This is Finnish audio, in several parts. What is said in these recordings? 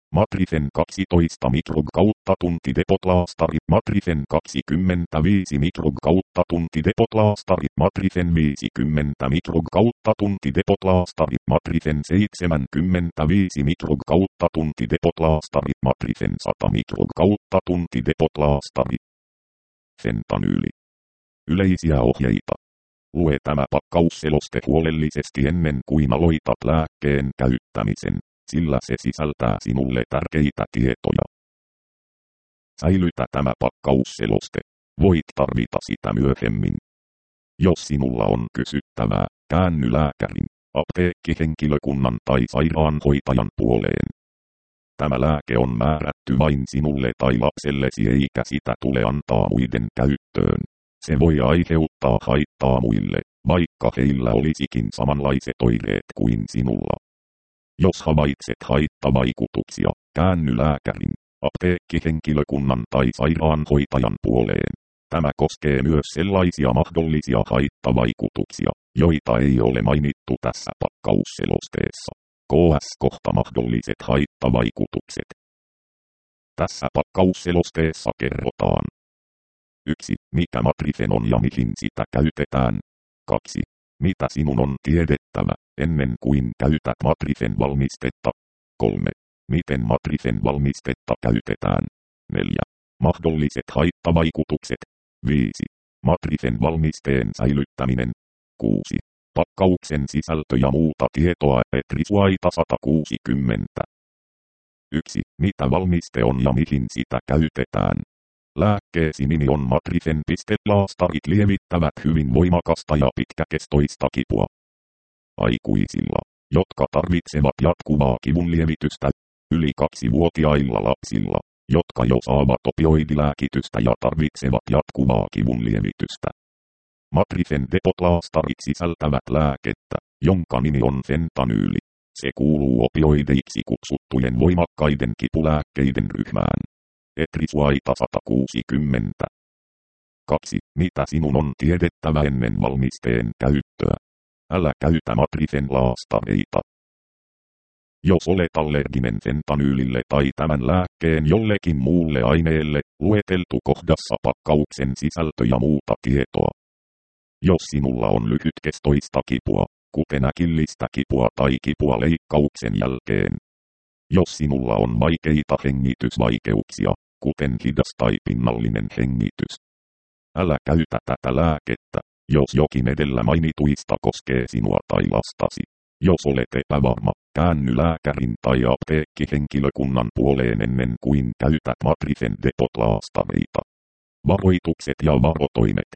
Matrifen 12 mikrog kautta tunti depotlaastari. Matrifen 25 mikrog kautta tunti depotlaastari. Matrifen 50 mikrog kautta tunti depotlaastari. Matrifen 75 mikrog kautta tunti depotlaastari. Matrifen 100 mikrog kautta tunti depotlaastari. Fentanyyli. Yleisiä ohjeita. Lue tämä pakkausseloste huolellisesti ennen kuin aloitat lääkkeen käyttämisen, sillä se sisältää sinulle tärkeitä tietoja. Säilytä tämä pakkausseloste. Voit tarvita sitä myöhemmin. Jos sinulla on kysyttävää, käänny lääkärin, apteekkihenkilökunnan tai sairaanhoitajan puoleen. Tämä lääke on määrätty vain sinulle tai lapsellesi eikä sitä tule antaa muiden käyttöön. Se voi aiheuttaa haittaa muille, vaikka heillä olisikin samanlaiset oireet kuin sinulla. Jos havaitset haittavaikutuksia, käänny lääkärin, apteekkihenkilökunnan tai sairaanhoitajan puoleen. Tämä koskee myös sellaisia mahdollisia haittavaikutuksia, joita ei ole mainittu tässä pakkausselosteessa. KS-kohta mahdolliset haittavaikutukset. Tässä pakkausselosteessa kerrotaan. 1. Mikä Matrifen on ja mihin sitä käytetään. 2. Mitä sinun on tiedettävä, ennen kuin käytät Matrifen valmistetta. 3. Miten Matrifen valmistetta käytetään. 4. Mahdolliset haittavaikutukset. 5. Matrifen valmisteen säilyttäminen. 6. Pakkauksen sisältö ja muuta tietoa Etrisuaita 160. 1. Mitä valmiste on ja mihin sitä käytetään. Lääkkeesi nimi on Matrifen. Laastarit lievittävät hyvin voimakasta ja pitkäkestoista kipua. Aikuisilla, jotka tarvitsevat jatkuvaa kivunlievitystä, yli 2-vuotiailla lapsilla, jotka jo saavat opioidilääkitystä ja tarvitsevat jatkuvaa kivunlievitystä. Matrifen depotlaastarit sisältävät lääkettä, jonka nimi on fentanyyli. Se kuuluu opioideiksi kutsuttujen voimakkaiden kipulääkkeiden ryhmään. Etrisuaita 160. 2. Mitä sinun on tiedettävä ennen valmisteen käyttöä? Älä käytä Matrifen laastareita. Jos olet allerginen fentanyylille tai tämän lääkkeen jollekin muulle aineelle, lueteltu kohdassa pakkauksen sisältö ja muuta tietoa. Jos sinulla on lyhytkestoista kipua, kuten äkillistä kipua tai kipua leikkauksen jälkeen. Jos sinulla on vaikeita hengitysvaikeuksia, kuten hidas tai pinnallinen hengitys. Älä käytä tätä lääkettä, jos jokin edellä mainituista koskee sinua tai lastasi. Jos olet epävarma, käänny lääkärin tai apteekkihenkilökunnan puoleen ennen kuin käytät Matrifen depotlaastareita. Varoitukset ja varotoimet.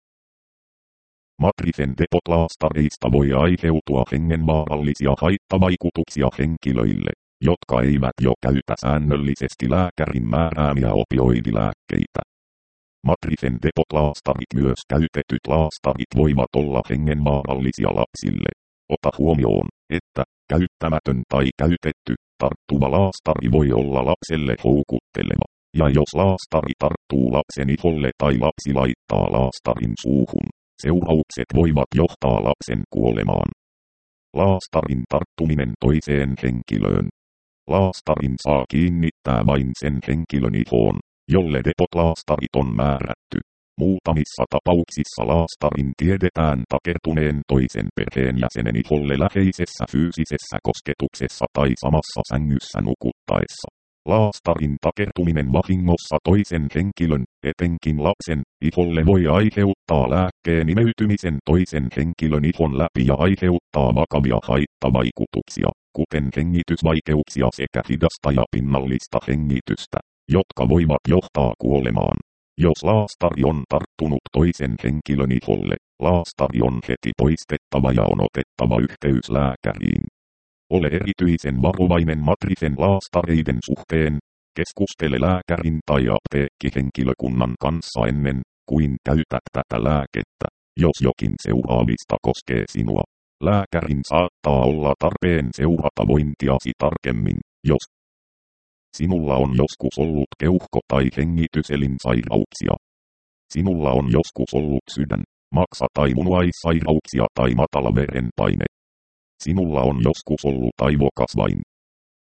Matrifen depotlaastareista voi aiheutua hengenvaarallisia haittavaikutuksia henkilöille, jotka eivät jo käytä säännöllisesti lääkärin määräämiä opioidilääkkeitä. Matrifen depotlaastarit, myös käytetyt laastarit, voivat olla hengenvaarallisia lapsille. Ota huomioon, että käyttämätön tai käytetty, tarttuva laastari voi olla lapselle houkutteleva. Ja jos laastari tarttuu lapsen iholle tai lapsi laittaa laastarin suuhun, seuraukset voivat johtaa lapsen kuolemaan. Laastarin tarttuminen toiseen henkilöön. Laastarin saa kiinnittää vain sen henkilön ihoon, jolle depotlaastarit on määrätty. Muutamissa tapauksissa laastarin tiedetään takertuneen toisen perheenjäsenen iholle läheisessä fyysisessä kosketuksessa tai samassa sängyssä nukuttaessa. Laastarin takertuminen vahingossa toisen henkilön, etenkin lapsen, iholle voi aiheuttaa lääkkeen imeytymisen toisen henkilön ihon läpi ja aiheuttaa vakavia haittavaikutuksia, kuten hengitysvaikeuksia sekä hidasta ja pinnallista hengitystä, jotka voivat johtaa kuolemaan. Jos laastari on tarttunut toisen henkilön iholle, laastari on heti poistettava ja on otettava yhteys lääkäriin. Ole erityisen varovainen Matrifen laastareiden suhteen. Keskustele lääkärin tai apteekkihenkilökunnan kanssa ennen kuin käytät tätä lääkettä, jos jokin seuraavista koskee sinua. Lääkärin saattaa olla tarpeen seurata vointiasi tarkemmin, jos sinulla on joskus ollut keuhko- tai hengityselinsairauksia. Sinulla on joskus ollut sydän, maksa- tai munuaissairauksia tai matala verenpaine. Sinulla on joskus ollut aivokasvain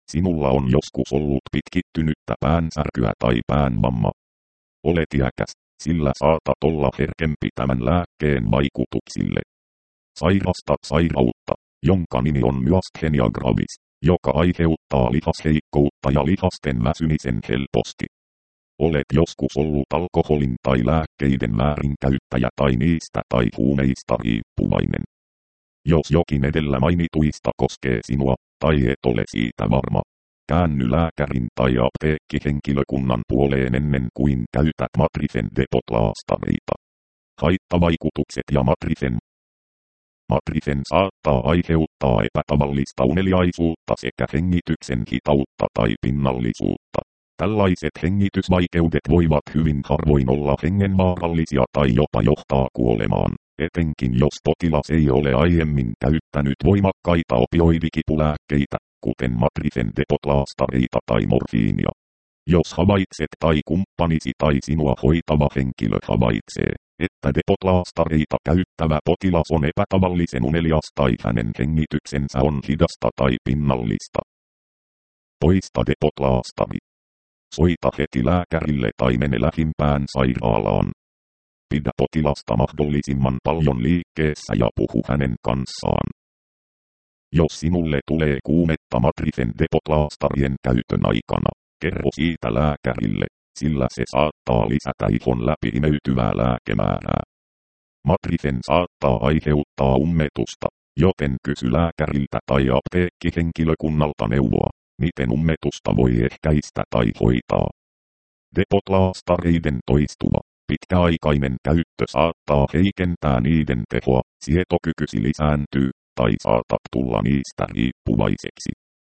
Sinulla on joskus ollut pitkittynyttä päänsärkyä tai päänvamma. Olet iäkäs, sillä saatat olla herkempi tämän lääkkeen vaikutuksille. Sairastat sairautta, jonka nimi on myasthenia gravis, joka aiheuttaa lihasheikkoutta ja lihasten väsymisen helposti. Olet joskus ollut alkoholin tai lääkkeiden väärinkäyttäjä tai niistä tai huumeista riippuvainen. Jos jokin edellä mainituista koskee sinua, tai et ole siitä varma, käänny lääkärin tai apteekkihenkilökunnan puoleen ennen kuin käytät Matrifen depotlaastareita. Haittavaikutukset ja Matrifen saattaa aiheuttaa epätavallista uneliaisuutta sekä hengityksen hitautta tai pinnallisuutta. Tällaiset hengitysvaikeudet voivat hyvin harvoin olla hengenvaarallisia tai jopa johtaa kuolemaan, etenkin jos potilas ei ole aiemmin käyttänyt voimakkaita opioidikipulääkkeitä, kuten Matrifen depotlaastareita tai morfiinia. Jos havaitset tai kumppanisi tai sinua hoitava henkilö havaitsee, että depotlaastareita käyttävä potilas on epätavallisen unelias tai hänen hengityksensä on hidasta tai pinnallista, poista depotlaastari. Soita heti lääkärille tai mene lähimpään sairaalaan. Pidä potilasta mahdollisimman paljon liikkeessä ja puhu hänen kanssaan. Jos sinulle tulee kuumetta Matrifen depotlaastarien käytön aikana, kerro siitä lääkärille, sillä se saattaa lisätä ihon läpi imeytyvää lääkemäärää. Matrifen saattaa aiheuttaa ummetusta, joten kysy lääkäriltä tai apteekkihenkilökunnalta neuvoa, miten ummetusta voi ehkäistä tai hoitaa. Depotlaastareiden toistuva, pitkäaikainen käyttö saattaa heikentää niiden tehoa, sietokykysi lisääntyy, tai saatat tulla niistä riippuvaiseksi.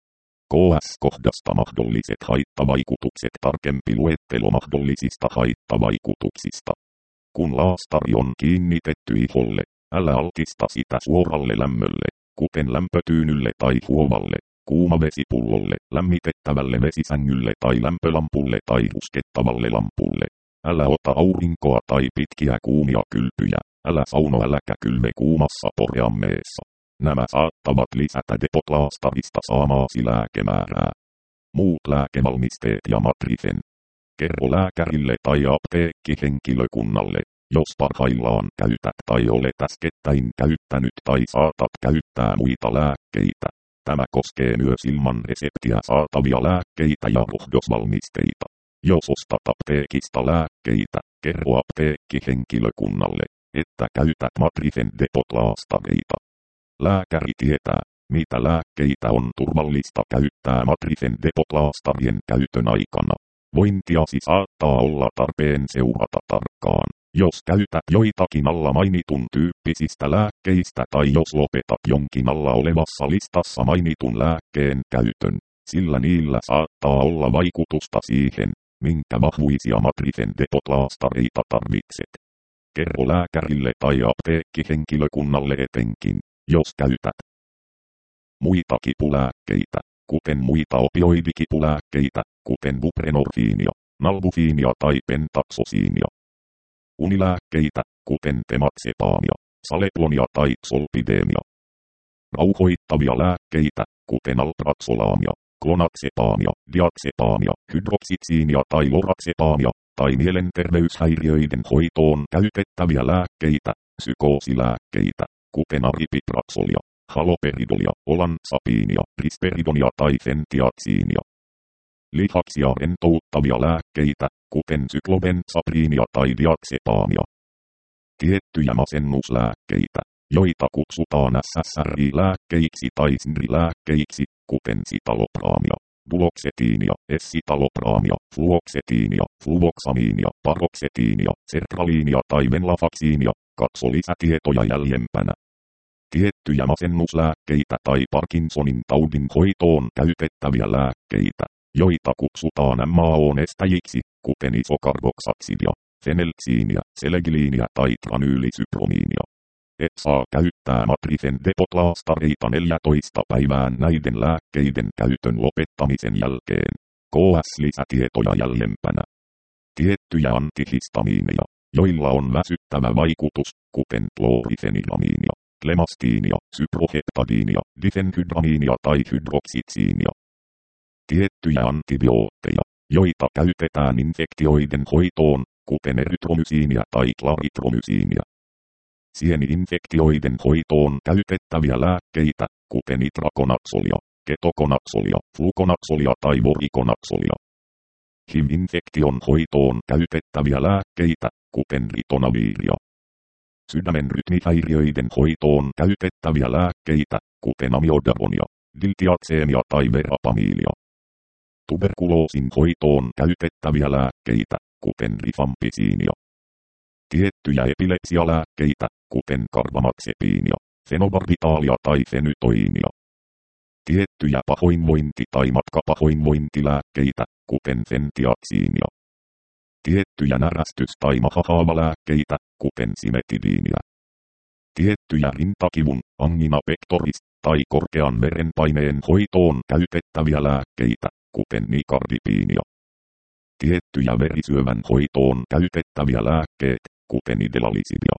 KS-kohdasta mahdolliset haittavaikutukset. Tarkempi luettelo mahdollisista haittavaikutuksista. Kun laastari on kiinnitetty iholle, älä altista sitä suoralle lämmölle, kuten lämpötyynylle tai huovalle, kuumavesipullolle, lämmitettävälle vesisängylle tai lämpölampulle tai ruskettavalle lampulle. Älä ota aurinkoa tai pitkiä kuumia kylpyjä, älä sauno äläkä kylve kuumassa poreammeessa. Nämä saattavat lisätä depotlaastarista saamaasi lääkemäärää. Muut lääkevalmisteet ja Matrifen. Kerro lääkärille tai apteekkihenkilökunnalle, jos parhaillaan käytät tai olet äskettäin käyttänyt tai saatat käyttää muita lääkkeitä. Tämä koskee myös ilman reseptiä saatavia lääkkeitä ja rohdosvalmisteita. Jos ostat apteekista lääkkeitä, kerro apteekkihenkilökunnalle, että käytät Matrifen depotlaastareita. Lääkäri tietää, mitä lääkkeitä on turvallista käyttää Matrifen depotlaastarien käytön aikana. Vointiasi saattaa olla tarpeen seurata tarkkaan, jos käytät joitakin alla mainitun tyyppisistä lääkkeistä tai jos lopetat jonkin alla olevassa listassa mainitun lääkkeen käytön, sillä niillä saattaa olla vaikutusta siihen, minkä vahvuisia Matrifen depotlaastareita tarvitset. Kerro lääkärille tai apteekkihenkilökunnalle etenkin, jos käytät muita kipulääkkeitä, kuten muita opioidikipulääkkeitä, kuten buprenorfiinia, nalbufiinia tai pentaksosiinia. Unilääkkeitä, kuten tematsepaamia, saleplonia tai xolpidemia. Rauhoittavia lääkkeitä, kuten alpraxolaamia, klonatsepaamia, diatsepaamia, hydroksitsiinia tai loratsepaamia, tai mielenterveyshäiriöiden hoitoon käytettäviä lääkkeitä, psykoosilääkkeitä, kuten aripipraxolia, haloperidolia, olansapiinia, risperidonia tai fentiatsiinia. Lihaksia rentouttavia lääkkeitä, kuten syklobensapriinia tai diatsepaamia. Tiettyjä masennuslääkkeitä, joita kutsutaan SSRI-lääkkeiksi tai SNRI-lääkkeiksi, kuten sitalopraamia, duloxetiinia, esitalopraamia, fluoksetiinia, fluvoksamiinia, paroksetiinia, sertraliinia tai venlafaksiinia. Katso lisätietoja jäljempänä. Tiettyjä masennuslääkkeitä tai Parkinsonin taudin hoitoon käytettäviä lääkkeitä, joita kutsutaan MAO-nestäjiksi, kuten isokarboksaksidia, fenelksiinia, selegiliinia tai tranyylisypromiinia. Et saa käyttää Matrifen depotlaastareita 14 päivään näiden lääkkeiden käytön lopettamisen jälkeen. KS-lisätietoja jäljempänä. Tiettyjä antihistamiineja, joilla on väsyttävä vaikutus, kuten klorifenilamiinia, klemastiinia, syproheptadiinia, difenhydramiinia tai hydroksitsiinia. Tiettyjä antibiootteja, joita käytetään infektioiden hoitoon, kuten erytromysiinia tai klaritromysiinia. Sieni-infektioiden hoitoon käytettäviä lääkkeitä, kuten itrakonaksolia, ketokonaksolia, flukonaksolia tai vorikonaksolia. HIV-infektion hoitoon käytettäviä lääkkeitä, kuten ritonaviria. Sydämen rytmihäiriöiden hoitoon käytettäviä lääkkeitä, kuten amiodaronia, diltiakseenia tai verapamilia. Tuberkuloosin hoitoon käytettäviä lääkkeitä, kuten rifampisiinia. Tiettyjä epilepsialääkkeitä, kuten karbamazepiinia, fenobarbitaalia tai fenytoinia. Tiettyjä pahoinvointi- tai matkapahoinvointilääkkeitä, kuten fentiaksiinia. Tiettyjä närästys- tai mahahaavalääkkeitä, kuten simetidiinia. Tiettyjä rintakivun, angina pectoris, tai korkean verenpaineen hoitoon käytettäviä lääkkeitä, kuten nikardipiinia. Tiettyjä verisyövän hoitoon käytettäviä lääkkeet, kuten idelalisibia.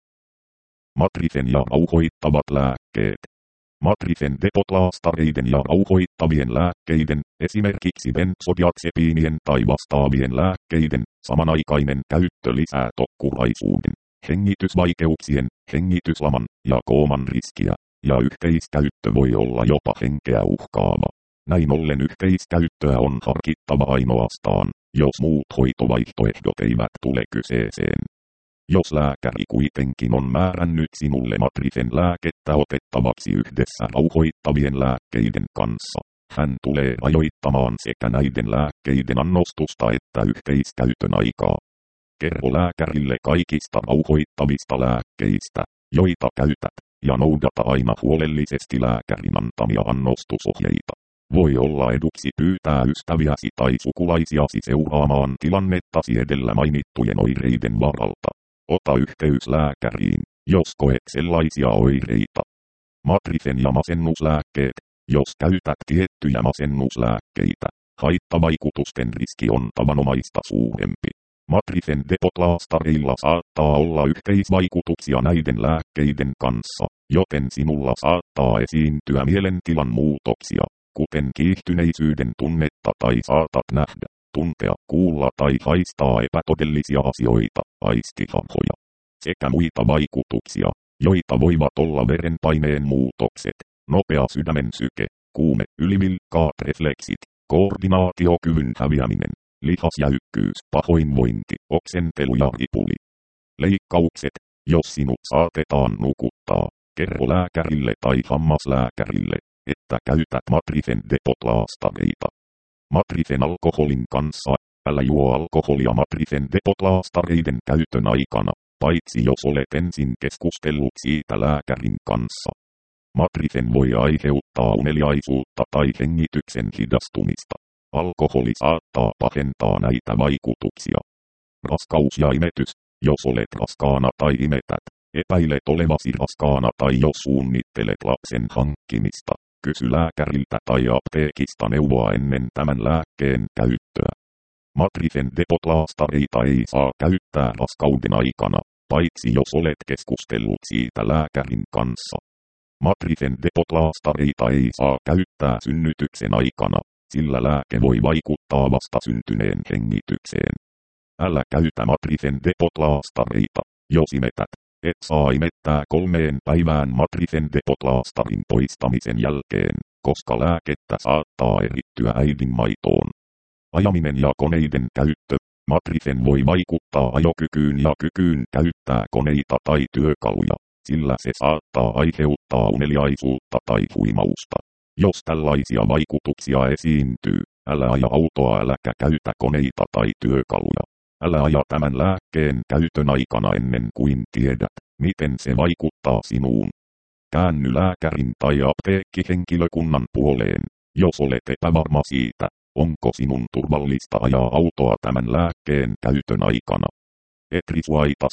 Matrifen ja rauhoittavat lääkkeet. Matrifen depotlaastareiden ja rauhoittavien lääkkeiden, esimerkiksi benzodiazepiinien tai vastaavien lääkkeiden, samanaikainen käyttö lisää tokkuraisuuden, hengitysvaikeuksien, hengityslaman ja kooman riskiä, ja yhteiskäyttö voi olla jopa henkeä uhkaava. Näin ollen yhteiskäyttöä on harkittava ainoastaan, jos muut hoitovaihtoehdot eivät tule kyseeseen. Jos lääkäri kuitenkin on määrännyt sinulle matrifen lääkettä otettavaksi yhdessä rauhoittavien lääkkeiden kanssa, hän tulee rajoittamaan sekä näiden lääkkeiden annostusta että yhteiskäytön aikaa. Kerro lääkärille kaikista rauhoittavista lääkkeistä, joita käytät, ja noudata aina huolellisesti lääkärin antamia annostusohjeita. Voi olla eduksi pyytää ystäviäsi tai sukulaisiasi seuraamaan tilannettasi edellä mainittujen oireiden varalta. Ota yhteys lääkäriin, jos koet sellaisia oireita. Matrifen ja masennuslääkkeet. Jos käytät tiettyjä masennuslääkkeitä, haittavaikutusten riski on tavanomaista suurempi. Matrifen depotlaastareilla saattaa olla yhteisvaikutuksia näiden lääkkeiden kanssa, joten sinulla saattaa esiintyä mielentilan muutoksia, kuten kiihtyneisyyden tunnetta tai saatat nähdä, tuntea, kuulla tai haistaa epätodellisia asioita, aistihahmoja, sekä muita vaikutuksia, joita voivat olla verenpaineen muutokset, nopea sydämen syke, kuume, ylivilkkaat refleksit, koordinaatiokyvyn häviäminen, lihasjäykkyys, pahoinvointi, oksentelu ja ripuli. Leikkaukset, jos sinut saatetaan nukuttaa, kerro lääkärille tai hammaslääkärille, että käytät matrifen depotlaastareita. Matrifen alkoholin kanssa, älä juo alkoholia matrifen depotlaastareiden käytön aikana, paitsi jos olet ensin keskustellut siitä lääkärin kanssa. Matrifen voi aiheuttaa uneliaisuutta tai hengityksen hidastumista. Alkoholi saattaa pahentaa näitä vaikutuksia. Raskaus ja imetys, jos olet raskaana tai imetät, epäilet olevasi raskaana tai jos suunnittelet lapsen hankkimista. Kysy lääkäriltä tai apteekista neuvoa ennen tämän lääkkeen käyttöä. Matrifen depotlaastareita ei saa käyttää raskauden aikana, paitsi jos olet keskustellut siitä lääkärin kanssa. Matrifen depotlaastareita ei saa käyttää synnytyksen aikana, sillä lääke voi vaikuttaa vasta syntyneen hengitykseen. Älä käytä matrifen depotlaastareita, jos imetät. Et saa imettää 3 päivään matrifen depotlaastarin poistamisen jälkeen, koska lääkettä saattaa erittyä äidinmaitoon. Ajaminen ja koneiden käyttö. Matrifen voi vaikuttaa ajokykyyn ja kykyyn käyttää koneita tai työkaluja, sillä se saattaa aiheuttaa uneliaisuutta tai huimausta. Jos tällaisia vaikutuksia esiintyy, älä aja autoa äläkä käytä koneita tai työkaluja. Älä aja tämän lääkkeen käytön aikana ennen kuin tiedät, miten se vaikuttaa sinuun. Käänny lääkärin tai apteekkihenkilökunnan puoleen, jos olet epävarma siitä, onko sinun turvallista ajaa autoa tämän lääkkeen käytön aikana. Etrisuaita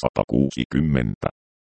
160.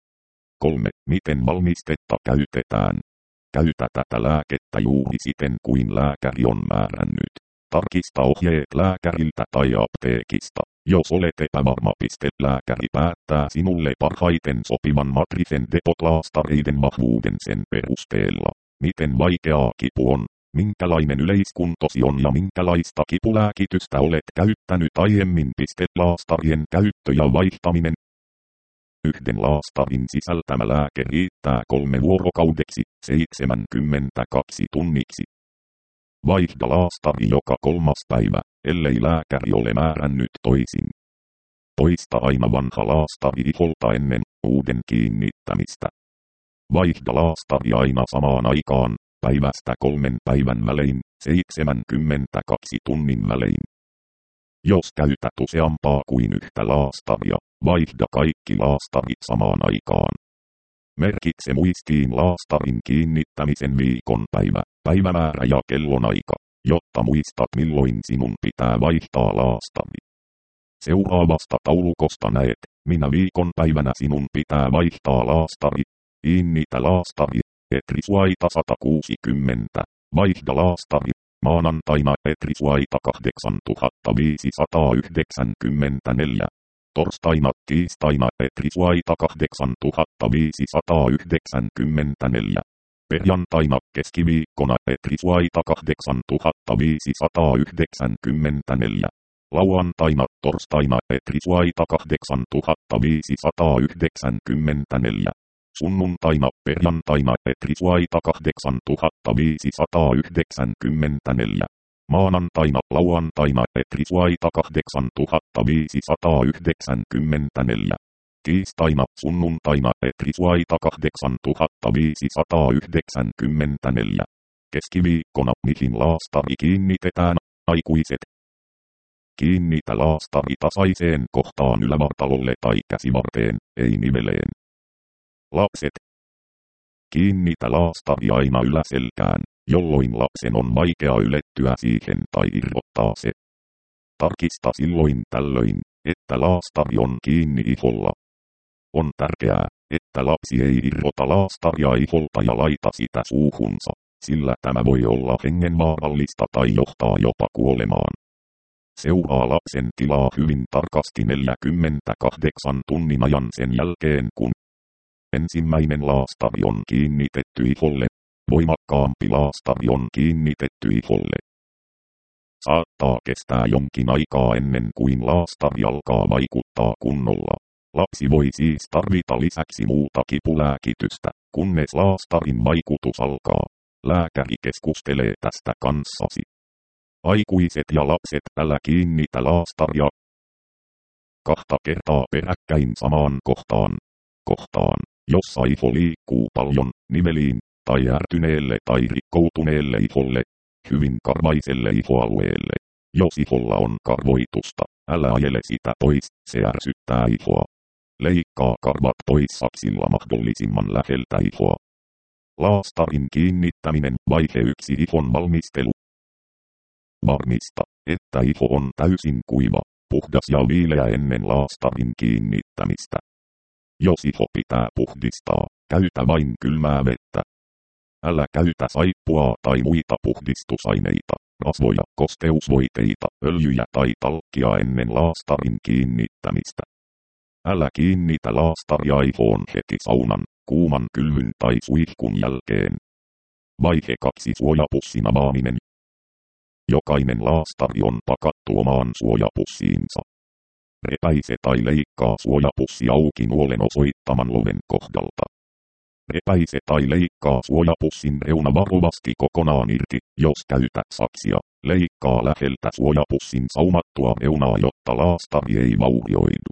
3. Miten valmistetta käytetään? Käytä tätä lääkettä juuri siten kuin lääkäri on määrännyt. Tarkista ohjeet lääkäriltä tai apteekista. Jos olet epävarma, lääkäri päättää sinulle parhaiten sopivan matrifen depotlaastareiden vahvuuden sen perusteella, miten vaikeaa kipu on, Minkälainen yleiskuntosi on ja minkälaista kipulääkitystä olet käyttänyt aiemmin? Laastarien käyttö ja vaihtaminen. Yhden laastarin sisältämä lääke riittää 3 vuorokaudeksi, 72 tunniksi. Vaihda laastari joka 3. päivä, ellei lääkäri ole määrännyt toisin. Poista aina vanha laastari iholta ennen uuden kiinnittämistä. Vaihda laastari aina samaan aikaan, päivästä 3 päivän välein, 72 tunnin välein. Jos käytät useampaa kuin yhtä laastaria, vaihda kaikki laastarit samaan aikaan. Merkitse muistiin laastarin kiinnittämisen viikon päivä, päivämäärä ja kellonaika, jotta muistat milloin sinun pitää vaihtaa laastari. Seuraavasta taulukosta näet, minä viikonpäivänä sinun pitää vaihtaa laastari. Kiinnitä laastari, etrisuaita 160, vaihda laastari. Maanantaina etrisuaita 8594. Torstaina tiistaina etrisuaita 8594. Perjantaina keskiviikkona etrisuaita 8594. Lauantaina torstaina etrisuaita 8594. Sunnuntaina perjantaina etrisuaita 8594. Maanantaina lauantaina etrisuaita 8594. Tiistaina sunnuntaina etrisuaita 8594. Keskiviikkona mihin laastari kiinnitetään, aikuiset. Kiinnitä laastari tasaiseen kohtaan ylävartalolle tai käsivarteen, ei niveleen. Lapset. Kiinnitä laastari aina yläselkään, jolloin lapsen on vaikea ylettyä siihen tai irrottaa se. Tarkista silloin tällöin, että laastari on kiinni iholla. On tärkeää, että lapsi ei irrota laastaria iholta ja laita sitä suuhunsa, sillä tämä voi olla hengenvaarallista tai johtaa jopa kuolemaan. Seuraa lapsen tilaa hyvin tarkasti 48 tunnin ajan sen jälkeen, kun ensimmäinen laastari on kiinnitetty iholle. Voimakkaampi laastari on kiinnitetty iholle. Saattaa kestää jonkin aikaa ennen kuin laastari alkaa vaikuttaa kunnolla. Lapsi voi siis tarvita lisäksi muuta kipulääkitystä, kunnes laastarin vaikutus alkaa. Lääkäri keskustelee tästä kanssasi. Aikuiset ja lapset, älä kiinnitä laastaria 2 kertaa peräkkäin samaan kohtaan, jossa iho liikkuu paljon, niveliin, tai ärtyneelle tai rikkoutuneelle iholle, hyvin karvaiselle ihoalueelle. Jos iholla on karvoitusta, älä ajele sitä pois, se ärsyttää ihoa. Leikkaa karvat pois saksilla mahdollisimman läheltä ihoa. Laastarin kiinnittäminen, vaihe 1, ihon valmistelu. Varmista, että iho on täysin kuiva, puhdas ja viileä ennen laastarin kiinnittämistä. Jos iho pitää puhdistaa, käytä vain kylmää vettä. Älä käytä saippua tai muita puhdistusaineita, rasvoja, kosteusvoiteita, öljyjä tai talkkia ennen laastarin kiinnittämistä. Älä kiinnitä laastaria ihoon heti saunan, kuuman kylvyn tai suihkun jälkeen. Vaihe 2, suojapussin avaaminen. Jokainen laastari on pakattu omaan suojapussiinsa. Repäise tai leikkaa suojapussi auki nuolen osoittaman loven kohdalta. Repäise tai leikkaa suojapussin reuna varovasti kokonaan irti, jos käytät saksia. Leikkaa läheltä suojapussin saumattua reunaa, jotta laastari ei vaurioidu.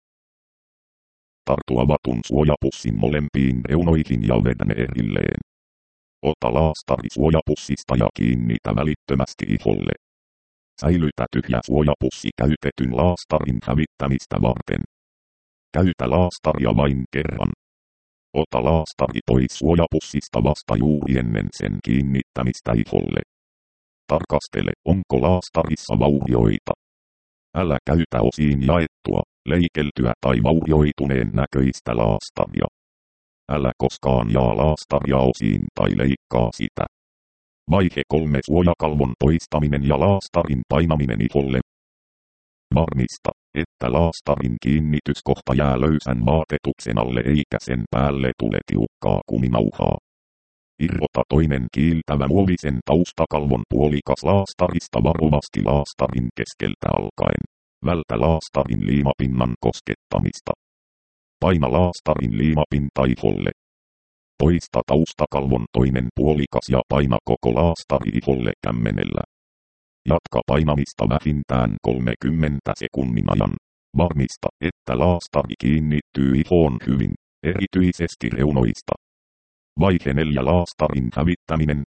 Tartu avatun suojapussin molempiin reunoihin ja vedä ne erilleen. Ota laastari suojapussista ja kiinnitä välittömästi iholle. Säilytä tyhjä suojapussi käytetyn laastarin hävittämistä varten. Käytä laastaria vain kerran. Ota laastari pois suojapussista vasta juuri ennen sen kiinnittämistä iholle. Tarkastele, onko laastarissa vaurioita. Älä käytä osiin jaettua, leikeltyä tai vaurioituneen näköistä laastaria. Älä koskaan jaa laastaria osiin tai leikkaa sitä. Vaihe 3, suojakalvon poistaminen ja laastarin painaminen iholle. Varmista, että laastarin kiinnityskohta jää löysän vaatetuksen alle eikä sen päälle tule tiukkaa kuminauhaa. Irrota toinen kiiltävä muovisen taustakalvon puolikas laastarista varovasti laastarin keskeltä alkaen. Vältä laastarin liimapinnan koskettamista. Paina laastarin liimapinta iholle. Poista taustakalvon toinen puolikas ja paina koko laastari iholle kämmenellä. Jatka painamista vähintään 30 sekunnin ajan. Varmista, että laastari kiinnittyy ihoon hyvin, erityisesti reunoista. Vaihe 4. Laastarin hävittäminen.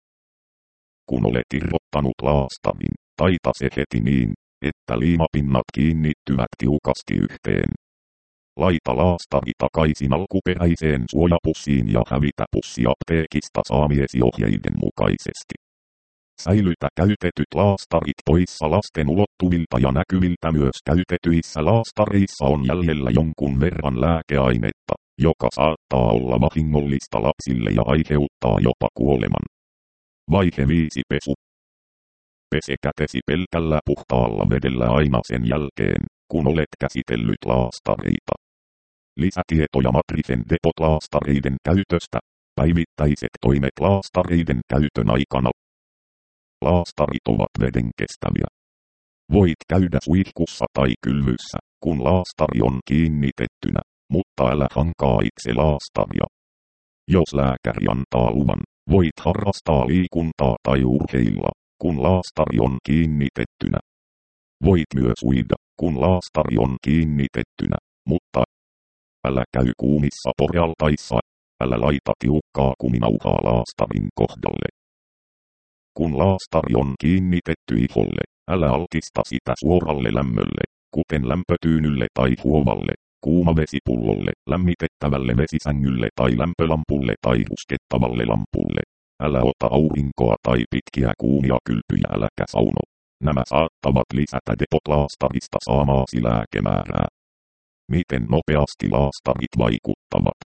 Kun olet irrottanut laastarin, taita se heti niin, että liimapinnat kiinnittyvät tiukasti yhteen. Laita laastari takaisin alkuperäiseen suojapussiin ja hävitä pussi apteekista saamiesi ohjeiden mukaisesti. Säilytä käytetyt laastarit poissa lasten ulottuvilta ja näkyviltä. Myös käytetyissä laastareissa on jäljellä jonkun verran lääkeainetta, joka saattaa olla vahingollista lapsille ja aiheuttaa jopa kuoleman. Vaihe 5. Pesu. Pese kätesi pelkällä puhtaalla vedellä aina sen jälkeen, kun olet käsitellyt laastareita. Lisätietoja Matrifen Depot-laastareiden käytöstä. Päivittäiset toimet laastareiden käytön aikana. Laastarit ovat vedenkestäviä. Voit käydä suihkussa tai kylvyssä, kun laastari on kiinnitettynä, mutta älä hankaa itse laastaria. Jos lääkäri antaa luvan, voit harrastaa liikuntaa tai urheilla, kun laastari on kiinnitettynä. Voit myös uida, kun laastari on kiinnitettynä, mutta älä käy kuumissa porjaltaissa, älä laita tiukkaa kuminauhaa laastarin kohdalle. Kun laastari on kiinnitetty iholle, älä altista sitä suoralle lämmölle, kuten lämpötyynylle tai huovalle, kuumavesipullolle, lämmitettävälle vesisängylle tai lämpölampulle tai ruskettavalle lampulle. Älä ota aurinkoa tai pitkiä kuumia kylpyjä, äläkä sauno. Nämä saattavat lisätä Depot-laastarista saamaasi lääkemäärää. Miten nopeasti laastarit vaikuttavat?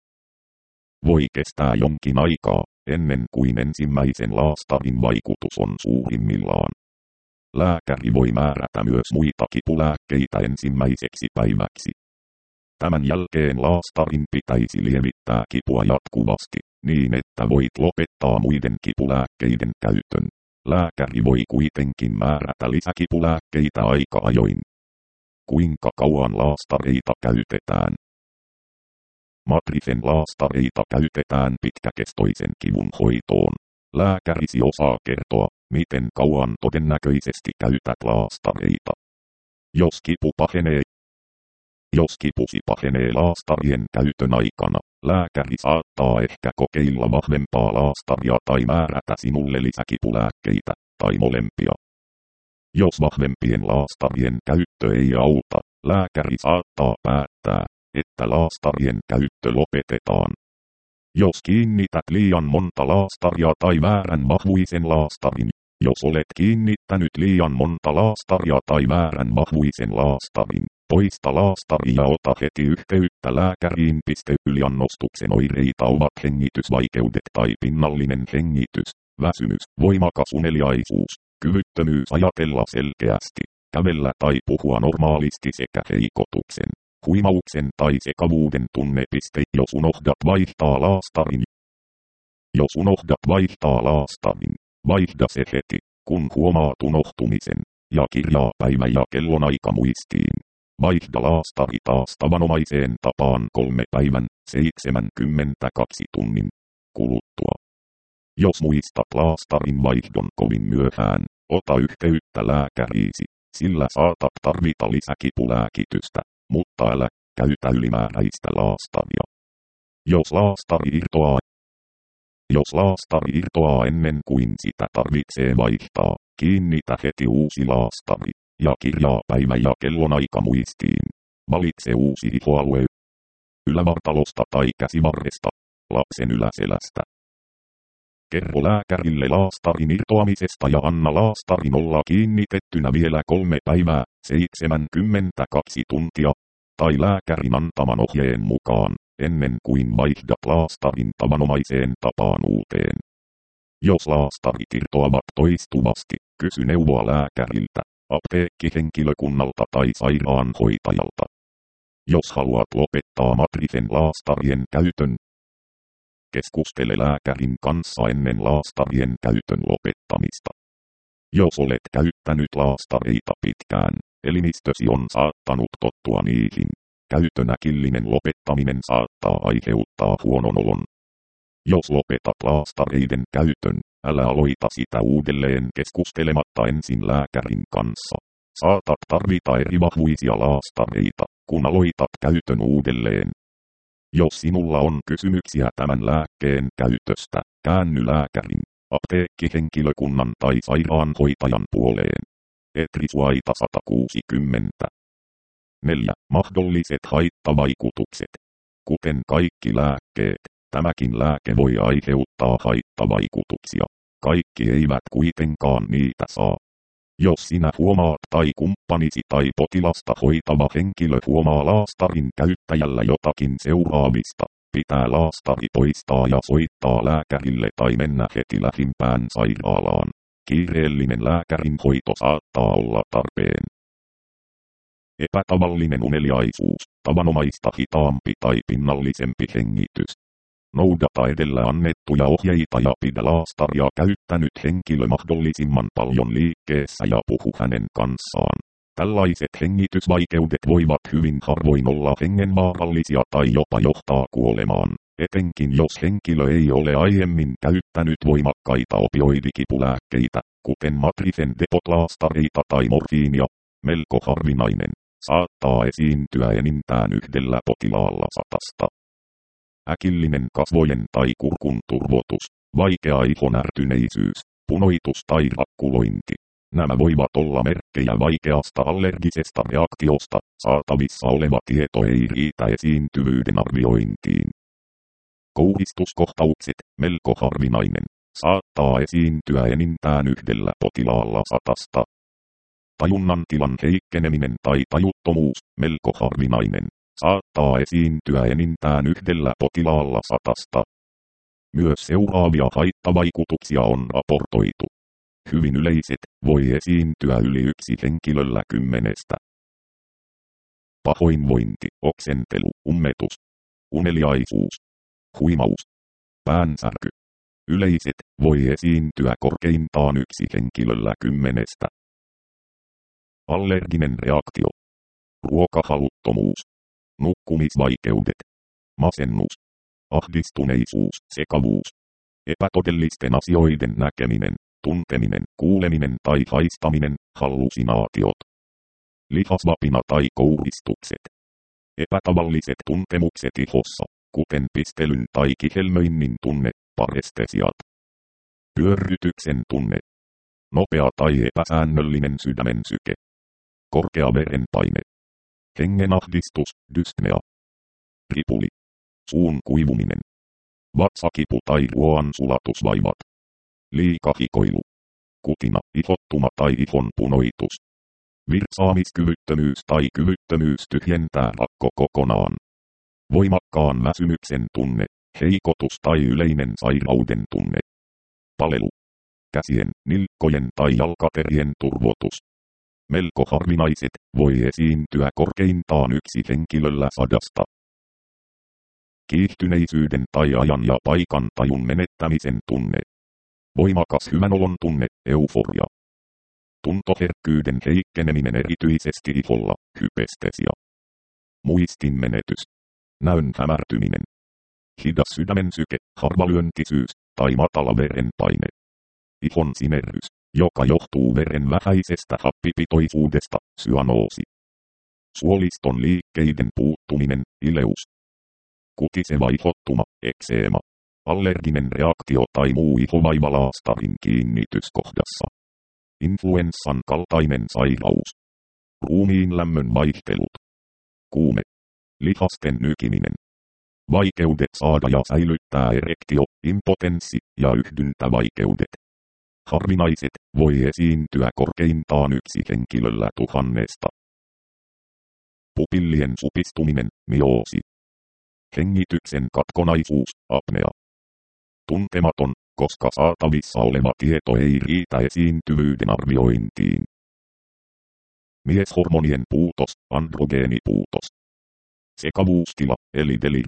Voi kestää jonkin aikaa, ennen kuin ensimmäisen laastarin vaikutus on suurimmillaan. Lääkäri voi määrätä myös muita kipulääkkeitä ensimmäiseksi päiväksi. Tämän jälkeen laastarin pitäisi lievittää kipua jatkuvasti, niin että voit lopettaa muiden kipulääkkeiden käytön. Lääkäri voi kuitenkin määrätä lisäkipulääkkeitä aika ajoin. Kuinka kauan laastareita käytetään? Matrifen laastareita käytetään pitkäkestoisen kivun hoitoon. Lääkärisi osaa kertoa, miten kauan todennäköisesti käytät laastareita. Jos kipusi pahenee laastarien käytön aikana, lääkäri saattaa ehkä kokeilla vahvempaa laastaria tai määrätä sinulle lisäkipulääkkeitä, tai molempia. Jos vahvempien laastarien käyttö ei auta, lääkäri saattaa päättää, että laastarien käyttö lopetetaan. Jos kiinnität liian monta laastaria tai väärän vahvuisen laastarin, jos olet kiinnittänyt liian monta laastaria tai väärän vahvuisen laastarin, poista laastari ja ota heti yhteyttä lääkäriin. Yliannostuksen oireita ovat hengitysvaikeudet tai pinnallinen hengitys, väsymys, voimakas uneliaisuus, kyvyttömyys ajatella selkeästi, kävellä tai puhua normaalisti sekä heikotuksen, huimauksen tai sekavuuden tunne. Jos unohdat vaihtaa laastarin, vaihda se heti, kun huomaat unohtumisen, ja kirjaa päivä ja kellonaika muistiin. Vaihda laastari taas tavanomaiseen tapaan 3 päivän, 72 tunnin kuluttua. Jos muistat laastarin vaihdon kovin myöhään, ota yhteyttä lääkäriisi, sillä saatat tarvita lisäkipulääkitystä, mutta älä käytä ylimääräistä laastaria. Jos laastari irtoaa ennen kuin sitä tarvitsee vaihtaa, kiinnitä heti uusi laastari, ja kirjaa päivä ja kellonaika muistiin. Valitse uusi ihoalue ylävartalosta tai käsivarresta, lapsen yläselästä. Kerro lääkärille laastarin irtoamisesta ja anna laastarin olla kiinnitettynä vielä 3 päivää, 72 tuntia, tai lääkärin antaman ohjeen mukaan, ennen kuin vaihdat laastarin tavanomaiseen tapaan uuteen. Jos laastarit irtoavat toistuvasti, kysy neuvoa lääkäriltä, apteekkihenkilökunnalta tai sairaanhoitajalta. Jos haluat lopettaa Matrifen laastarien käytön, keskustele lääkärin kanssa ennen laastarien käytön lopettamista. Jos olet käyttänyt laastareita pitkään, elimistösi on saattanut tottua niihin. Käytön äkillinen lopettaminen saattaa aiheuttaa huonon olon. Jos lopetat laastareiden käytön, älä aloita sitä uudelleen keskustelematta ensin lääkärin kanssa. Saatat tarvita eri vahvuisia laastareita, kun aloitat käytön uudelleen. Jos sinulla on kysymyksiä tämän lääkkeen käytöstä, käänny lääkärin, apteekkihenkilökunnan tai sairaanhoitajan puoleen. Etrisuaita 160. 4. Mahdolliset haittavaikutukset. Kuten kaikki lääkkeet, tämäkin lääke voi aiheuttaa haittavaikutuksia. Kaikki eivät kuitenkaan niitä saa. Jos sinä huomaat tai kumppanisi tai potilasta hoitava henkilö huomaa laastarin käyttäjällä jotakin seuraavista, pitää laastari poistaa ja soittaa lääkärille tai mennä heti lähimpään sairaalaan. Kiireellinen lääkärin hoito saattaa olla tarpeen. Epätavallinen uneliaisuus, tavanomaista hitaampi tai pinnallisempi hengitys. Noudata edellä annettuja ohjeita ja pidä laastaria käyttänyt henkilö mahdollisimman paljon liikkeessä ja puhu hänen kanssaan. Tällaiset hengitysvaikeudet voivat hyvin harvoin olla hengenvaarallisia tai jopa johtaa kuolemaan, etenkin jos henkilö ei ole aiemmin käyttänyt voimakkaita opioidikipulääkkeitä, kuten Matrifen depotlaastareita tai morfiinia. Melko harvinainen. Saattaa esiintyä enintään yhdellä potilaalla 100. Äkillinen kasvojen tai kurkun turvotus, vaikea ihonärtyneisyys, punoitus tai rakkulointi. Nämä voivat olla merkkejä vaikeasta allergisesta reaktiosta, saatavissa oleva tieto ei riitä esiintyvyyden arviointiin. Kouristuskohtaukset, melko harvinainen, saattaa esiintyä enintään yhdellä potilaalla 100. Tajunnan tilan heikkeneminen tai tajuttomuus, melko harvinainen, saattaa esiintyä enintään yhdellä potilaalla 100. Myös seuraavia haittavaikutuksia on raportoitu. Hyvin yleiset, voi esiintyä yli yksi henkilöllä 10. Pahoinvointi, oksentelu, ummetus, uneliaisuus, huimaus, päänsärky. Yleiset, voi esiintyä korkeintaan yksi henkilöllä 10. Allerginen reaktio, ruokahaluttomuus, nukkumisvaikeudet, masennus, ahdistuneisuus, sekavuus, epätodellisten asioiden näkeminen, tunteminen, kuuleminen tai haistaminen, hallusinaatiot, lihasvapina tai kouristukset, epätavalliset tuntemukset ihossa, kuten pistelyn tai kihelmöinnin tunne, parestesiat, pyörrytyksen tunne, nopea tai epäsäännöllinen sydämen syke, korkea verenpaine, hengenahdistus, dyspnea, ripuli, suun kuivuminen, vatsakipu tai ruoansulatusvaivat, liikahikoilu, kutina, ihottuma tai ihon punoitus, virtsaamiskyvyttömyys tai kyvyttömyys tyhjentää rakko kokonaan, voimakkaan väsymyksen tunne, heikotus tai yleinen sairauden tunne, palelu, käsien, nilkkojen tai jalkaterien turvotus. Melko harvinaiset, voi esiintyä korkeintaan yksi henkilöllä 100. Kiihtyneisyyden tai ajan ja paikan tajun menettämisen tunne. Voimakas hyvänolon tunne, euforia. Tuntoherkkyyden heikkeneminen erityisesti iholla, hypestesia. Muistin menetys. Näön hämärtyminen. Hidas sydämen syke, harvalyöntisyys tai matala verenpaine. Ihon sinerrys, joka johtuu veren vähäisestä happipitoisuudesta, syanoosi. Suoliston liikkeiden puuttuminen, ileus. Kutiseva ihottuma, ekseema. Allerginen reaktio tai muu ihovaiva laastarin kiinnityskohdassa. Influenssan kaltainen sairaus. Ruumiin lämmön vaihtelut. Kuume. Lihasten nykiminen. Vaikeudet saada ja säilyttää erektio, impotenssi ja yhdyntävaikeudet. Harvinaiset, voi esiintyä korkeintaan yksi henkilöllä 1000. Pupillien supistuminen, myoosi. Hengityksen katkonaisuus, apnea. Tuntematon, koska saatavissa oleva tieto ei riitä esiintyvyyden arviointiin. Mieshormonien puutos, androgeenipuutos. Sekavuustila, eli delirium.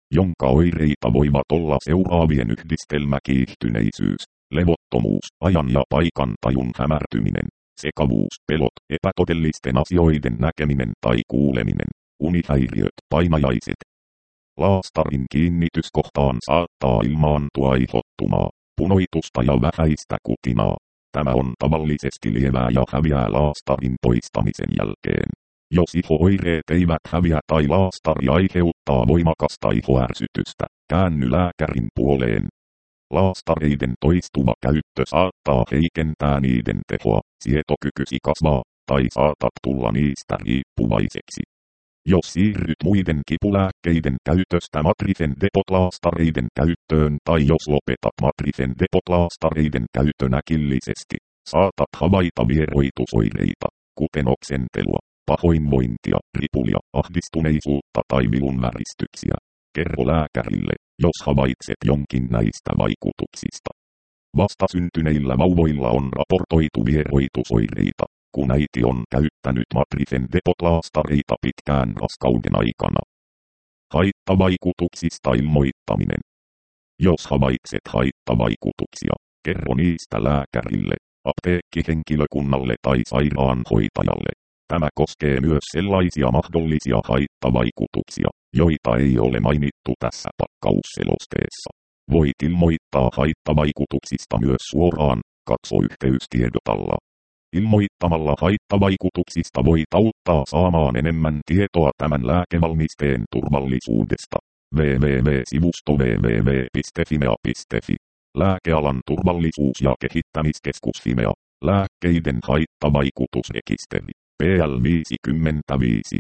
jonka oireita voivat olla seuraavien yhdistelmä: kiihtyneisyys, levottomuus, ajan ja paikan tajun hämärtyminen, sekavuus, pelot, epätodellisten asioiden näkeminen tai kuuleminen, unihäiriöt, painajaiset. Laastarin kiinnityskohtaan saattaa ilmaantua ihottumaa, punoitusta ja vähäistä kutinaa. Tämä on tavallisesti lievää ja häviää laastarin poistamisen jälkeen. Jos iho-oireet eivät häviä tai laastari aiheuttaa voimakasta ihoärsytystä, käänny lääkärin puoleen. Laastareiden toistuva käyttö saattaa heikentää niiden tehoa, sietokykysi kasvaa, tai saatat tulla niistä riippuvaiseksi. Jos siirryt muiden kipulääkkeiden käytöstä Matrifen Depot-laastareiden käyttöön tai jos lopetat Matrifen Depot-laastareiden käytön äkillisesti, saatat havaita vieroitusoireita, kuten oksentelua, pahoinvointia, ripulia, ahdistuneisuutta tai vilunväristyksiä. Kerro lääkärille, jos havaitset jonkin näistä vaikutuksista. Vastasyntyneillä vauvoilla on raportoitu vieroitusoireita, kun äiti on käyttänyt Matrifen Depot-laastareita pitkään raskauden aikana. Haittavaikutuksista ilmoittaminen. Jos havaitset haittavaikutuksia, kerro niistä lääkärille, apteekkihenkilökunnalle tai sairaanhoitajalle. Tämä koskee myös sellaisia mahdollisia haittavaikutuksia, joita ei ole mainittu tässä pakkausselosteessa. Voit ilmoittaa haittavaikutuksista myös suoraan, katso yhteystiedotalla. Ilmoittamalla haittavaikutuksista voit auttaa saamaan enemmän tietoa tämän lääkevalmisteen turvallisuudesta. www.sivusto www.fimea.fi. Lääkealan turvallisuus- ja kehittämiskeskus Fimea. Lääkkeiden haittavaikutusrekisteri. PL 55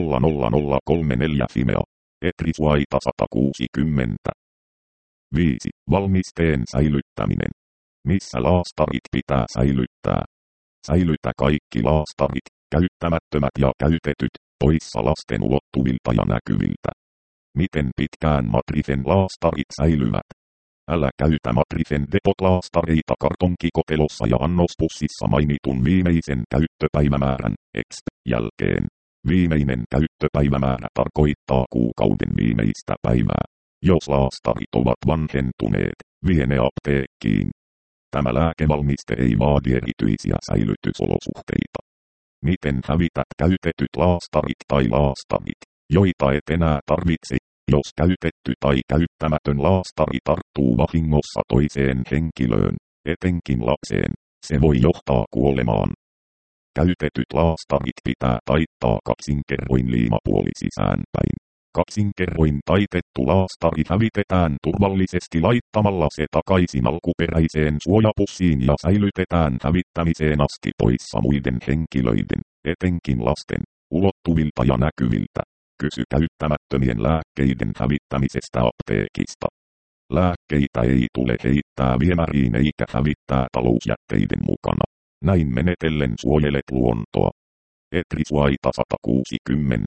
00034 Fimea. Etrisuaita 160. 5. Valmisteen säilyttäminen. Missä laastarit pitää säilyttää? Säilytä kaikki laastarit, käyttämättömät ja käytetyt, poissa lasten ulottuvilta ja näkyviltä. Miten pitkään Matrifen laastarit säilyvät? Älä käytä Matrifen Depot-laastareita kartonkikotelossa ja annospussissa mainitun viimeisen käyttöpäivämäärän, exp. jälkeen. Viimeinen käyttöpäivämäärä tarkoittaa kuukauden viimeistä päivää. Jos laastarit ovat vanhentuneet, vie ne apteekkiin. Tämä lääkevalmiste ei vaadi erityisiä säilytysolosuhteita. Miten hävität käytetyt laastarit tai laastarit, joita et enää tarvitse? Jos käytetty tai käyttämätön laastari tarttuu vahingossa toiseen henkilöön, etenkin lapseen, se voi johtaa kuolemaan. Käytetyt laastarit pitää taittaa kaksinkerroin liimapuoli sisäänpäin. Kaksinkerroin taitettu laastari hävitetään turvallisesti laittamalla se takaisin alkuperäiseen suojapussiin ja säilytetään hävittämiseen asti poissa muiden henkilöiden, etenkin lasten, ulottuvilta ja näkyviltä. Kysy käyttämättömien lääkkeiden hävittämisestä apteekista. Lääkkeitä ei tule heittää viemäriin eikä hävittää talousjätteiden mukana. Näin menetellen suojelet luontoa. Etrisuaita 160.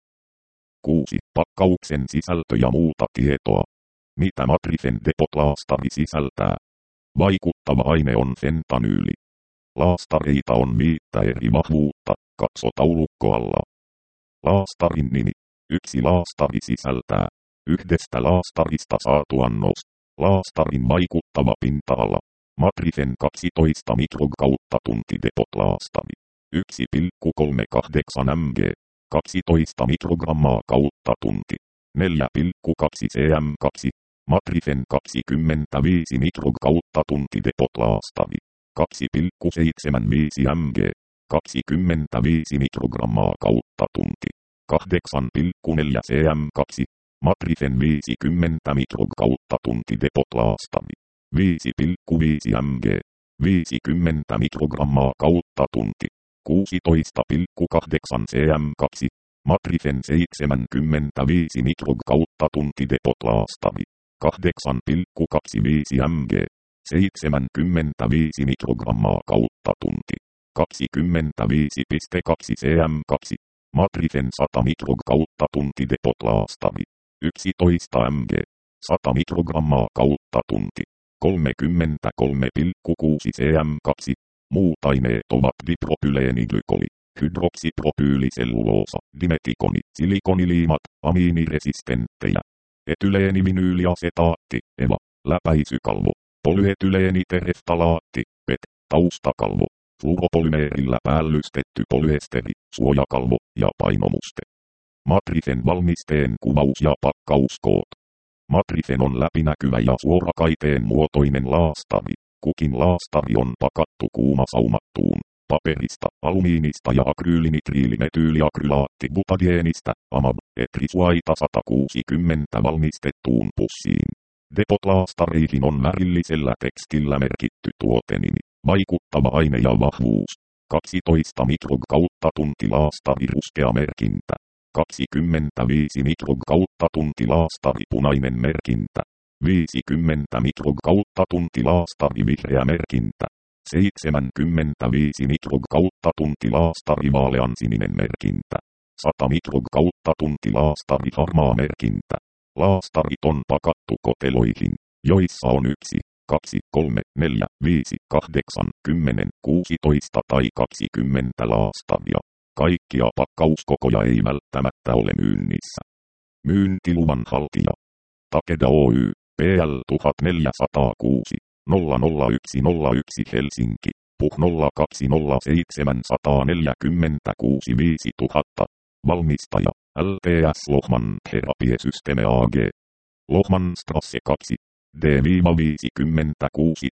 6. Pakkauksen sisältö ja muuta tietoa. Mitä Matrifen Depot-laastari sisältää? Vaikuttava aine on fentanyyli. Laastareita on 5 eri vahvuutta, katso taulukkoalla. Laastarin nimi. 1 laastari sisältää. 1 laastarista saatu annos. Laastarin vaikuttava pinta-ala. Matrifen 12 mikrotunti Depot-laastari. 1,38 mg. 12 mikrogrammaa kautta tunti. 4,2 cm2. Matrifen 25 mikrokautta tunti Depot-laastari. 2,75 mg. 25 mikrogrammaa kautta tunti. 8,4 cm2. Matrifen 50 mikrokautta tunti Depot-laastari. 5,5 mg. 50 mikrogrammaa kautta tunti. 16,8 cm2. Matrifen 75 mikrokautta tunti Depot-laastari. 8,25 mg. 75 mikrogrammaa kautta tunti. 25,2 cm2. Matrifen 100 mikrokautta tunti Depot-laastari. 11 mg. 100 mikrogrammaa kautta tunti. 33,6 cm2. Muut aineet ovat dipropyleeniglikoli, hydroksipropyyliselluloosa, dimetikoni, silikoniliimat, amiiniresistenttejä. etyleenivinilyasetaatti, EVA, läpäisykalvo, polyetyleenitereftalaatti, PET, taustakalvo, fluoropolymeerillä päällystetty polyesteri, suojakalvo ja painomuste. Matrifen valmisteen kuvaus ja pakkauskoot. Matrifen on läpinäkyvä ja suorakaiteen muotoinen laastari. Kukin laastari on pakattu kuumasaumattuun, paperista, alumiinista ja akryylinitриilimetyyliakrylaatti butageenistä, AMAB, etrisuaita 160 valmistettuun pussiin. Depotlaastareihin on värillisellä tekstillä merkitty tuotenimi, vaikuttava aine ja vahvuus. 12 mikrog/tunti laastari ruskea merkintä. 25 mikrog/tunti laastari punainen merkintä. 50 mikrog/tunti laastari vihreä merkintä. 75 mikrog/tunti laastari vaaleansininen merkintä. 100 mikrog/tunti laastari harmaa merkintä. Laastarit on pakattu koteloihin, joissa on 1, 2, 3, 4, 5, 8, 10, 16 tai 20 laastaria. Kaikkia pakkauskokoja ei välttämättä ole myynnissä. Myyntiluvan haltija. Takeda Oy, PL 1406, 00101 Helsinki, PUH 0207 146 5000. Valmistaja, LTS Lohman Therapie-Systeme AG. Lohmanstrasse 2, D-56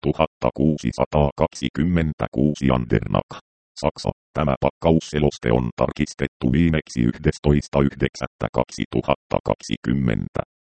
626 Andernach. Saksa. Tämä pakkausseloste on tarkistettu viimeksi 11.9.2020.